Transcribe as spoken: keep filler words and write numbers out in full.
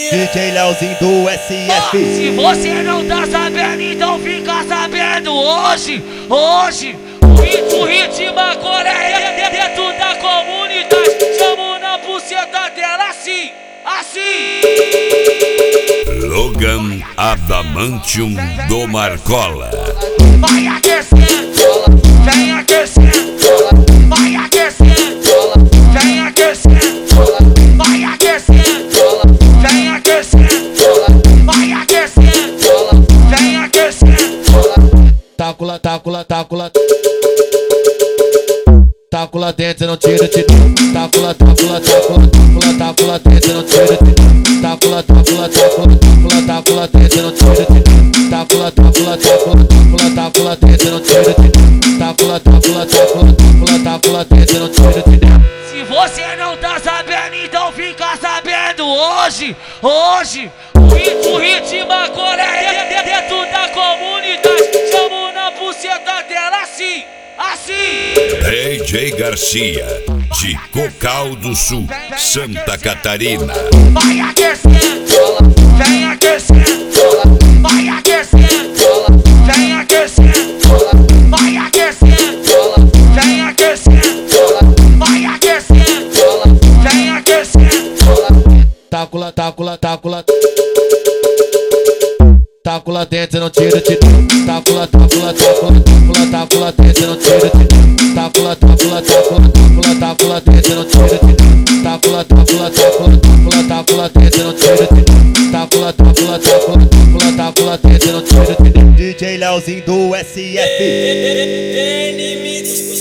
D J Leozinho do S F. Se você não tá sabendo, então fica sabendo hoje, hoje. O ritmo, o ritmo agora é dentro da comunidade. Chamo na buceta dela assim, assim. Logan Adamantium do Marcola. Vai aquecendo, vem aquecendo. Vai aquecendo, vem aquecendo. Vai aquecendo, vem aquecendo. Vai aquecendo, vem aquecendo. Tácula, tácula, tácula. Tácula dentro, não tira de tácula, tácula, tácula, tácula, tácula dentro, não tira de tácula, tácula, tácula, tácula, tácula dentro, não tira de tácula, tácula, tácula, tácula, tácula dentro, não tira de tácula, tácula, tácula, tácula, tácula dentro, não tira de. Se você não tá sabendo, então fica sabendo hoje, hoje. O ritmo, o ritmo agora é dentro da comunidade. Chamo na buceta dela assim, assim. D J Garcia, de Cocal do Sul, Santa Catarina. Vai aquecendo, vem aquecendo. Vai aquecendo, vem aquecendo. Vai aquecendo, vem aquecendo. Vai aquecendo, vem aquecendo. Tácula, tácula, tácula. Tácula dentro, não tira de tácula, tácula, tácula, tácula, tácula dentro, não tira de tácula, tácula, tácula, tácula, tácula dentro, não tira de tácula, tácula, tácula, tácula, tácula dentro, não tira de tácula, tácula, tácula, tácula, tácula dentro, não tira de. D J Leozinho do S F.